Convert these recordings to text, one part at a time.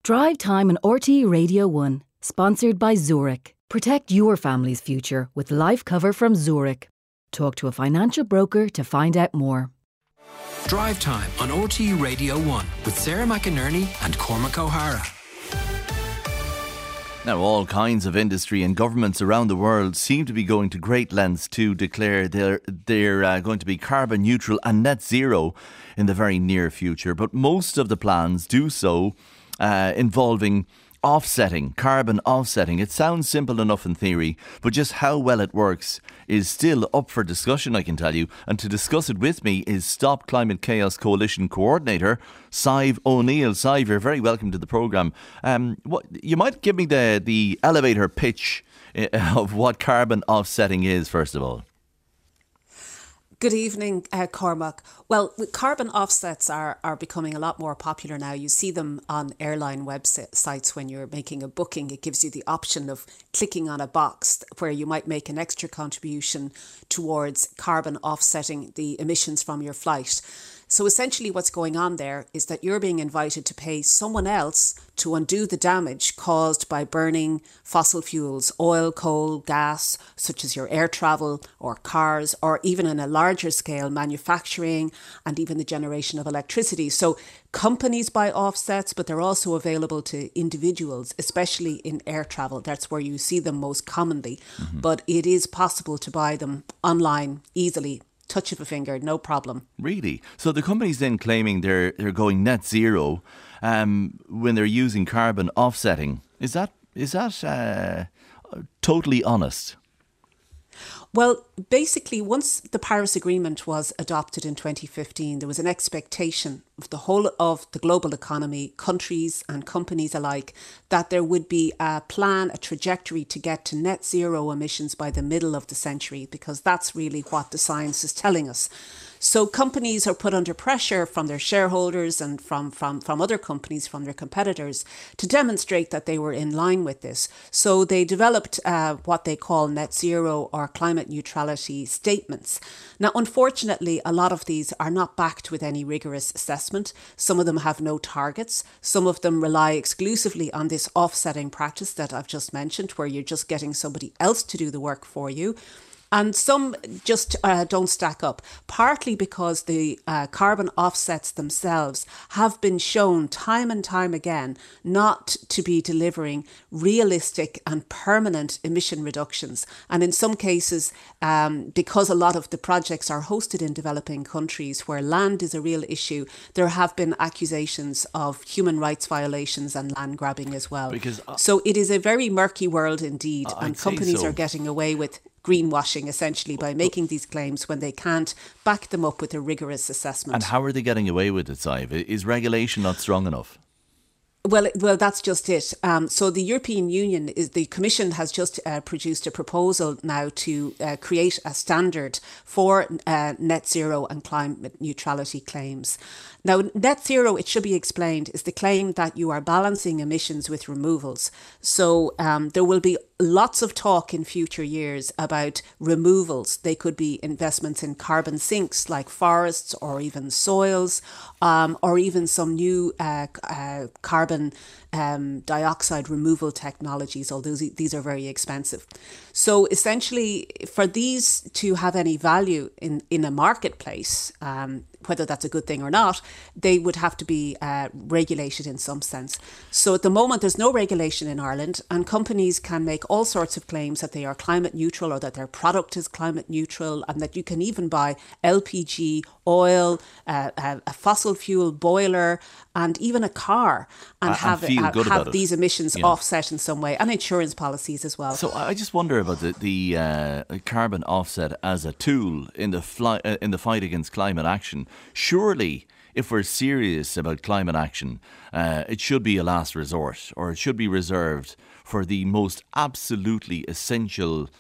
Drive Time on RTE Radio 1, sponsored by Zurich. Protect your family's future with life cover from Zurich. Talk to a financial broker to find out more. Drive Time on RTE Radio 1 with Sarah McInerney and Cormac O'Hara. Now, all kinds of industry and governments around the world seem to be going to great lengths to declare they're going to be carbon neutral and net zero in the very near future. But most of the plans do so involving carbon offsetting. It sounds simple enough in theory, but just how well it works is still up for discussion, I can tell you. And to discuss it with me is Stop Climate Chaos Coalition Coordinator, Sive O'Neill. Sive, you're very welcome to the programme. You might give me the elevator pitch of what carbon offsetting is, first of all. Good evening, Cormac. Well, carbon offsets are becoming a lot more popular now. You see them on airline websites when you're making a booking. It gives you the option of clicking on a box where you might make an extra contribution towards carbon offsetting the emissions from your flight. So essentially what's going on there is that you're being invited to pay someone else to undo the damage caused by burning fossil fuels, oil, coal, gas, such as your air travel or cars, or even on a larger scale, manufacturing and even the generation of electricity. So companies buy offsets, but they're also available to individuals, especially in air travel. That's where you see them most commonly. Mm-hmm. But it is possible to buy them online easily. Touch of a finger, no problem. Really? So the company's then claiming they're going net zero when they're using carbon offsetting. Is that totally honest? Well, basically, once the Paris Agreement was adopted in 2015, there was an expectation of the whole of the global economy, countries and companies alike, that there would be a plan, a trajectory to get to net zero emissions by the middle of the century, because that's really what the science is telling us. So companies are put under pressure from their shareholders and from other companies, from their competitors, to demonstrate that they were in line with this. So they developed what they call net zero or climate neutrality statements. Now, unfortunately, a lot of these are not backed with any rigorous assessment. Some of them have no targets. Some of them rely exclusively on this offsetting practice that I've just mentioned, where you're just getting somebody else to do the work for you. And some just don't stack up, partly because the carbon offsets themselves have been shown time and time again not to be delivering realistic and permanent emission reductions. And in some cases, because a lot of the projects are hosted in developing countries where land is a real issue, there have been accusations of human rights violations and land grabbing as well. So it is a very murky world indeed, and companies are getting away with greenwashing essentially by making these claims when they can't back them up with a rigorous assessment. And how are they getting away with it, Sive? Is regulation not strong enough? Well, that's just it. So the European Union, the Commission has just produced a proposal now to create a standard for net zero and climate neutrality claims. Now, net zero, it should be explained, is the claim that you are balancing emissions with removals. So there will be lots of talk in future years about removals. They could be investments in carbon sinks like forests or even soils, or even some new carbon dioxide removal technologies, although these are very expensive. So essentially, for these to have any value in a marketplace, whether that's a good thing or not, they would have to be regulated in some sense. So at the moment, there's no regulation in Ireland, and companies can make all sorts of claims that they are climate neutral or that their product is climate neutral, and that you can even buy LPG, oil, a fossil fuel boiler, and even a car and have these emissions offset in some way, and insurance policies as well. So I just wonder about the carbon offset as a tool in the fight against climate action. Surely, if we're serious about climate action, it should be a last resort, or it should be reserved for the most absolutely essential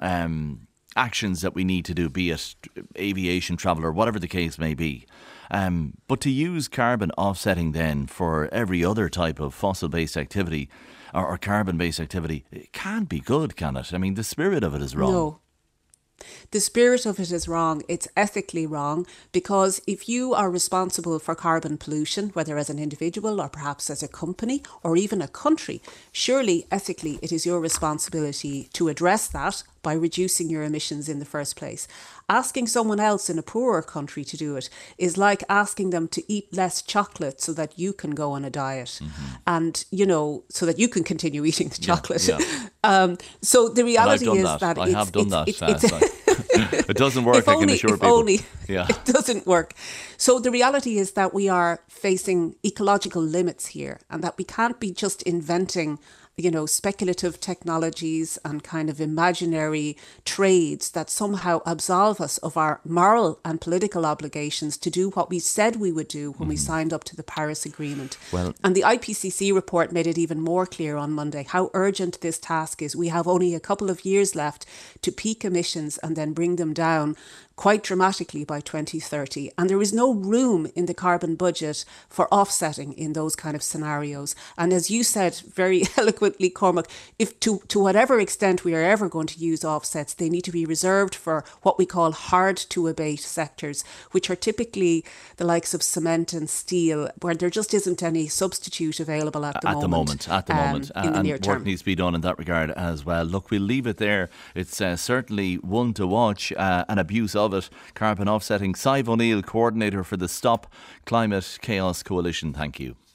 actions that we need to do, be it aviation, travel, or whatever the case may be. But to use carbon offsetting then for every other type of fossil-based activity or carbon-based activity, it can't be good, can it? I mean, the spirit of it is wrong. No. The spirit of it is wrong. It's ethically wrong, because if you are responsible for carbon pollution, whether as an individual or perhaps as a company or even a country, surely ethically it is your responsibility to address that by reducing your emissions in the first place. Asking someone else in a poorer country to do it is like asking them to eat less chocolate so that you can go on a diet and, so that you can continue eating the chocolate. Yeah. So the reality is that I have done that. It doesn't work, I can assure people. Only it doesn't work. So the reality is that we are facing ecological limits here, and that we can't be just inventing speculative technologies and kind of imaginary trades that somehow absolve us of our moral and political obligations to do what we said we would do when we signed up to the Paris Agreement. And the IPCC report made it even more clear on Monday how urgent this task is. We have only a couple of years left to peak emissions and then bring them down quite dramatically by 2030. And there is no room in the carbon budget for offsetting in those kind of scenarios. And as you said very eloquently, Cormac, if to whatever extent we are ever going to use offsets, they need to be reserved for what we call hard to abate sectors, which are typically the likes of cement and steel, where there just isn't any substitute available at the moment. At the moment. In the near term. Work needs to be done in that regard as well. Look, we'll leave it there. It's certainly one to watch, an abuse of it. Carbon offsetting. Sive O'Neill, coordinator for the Stop Climate Chaos Coalition. Thank you.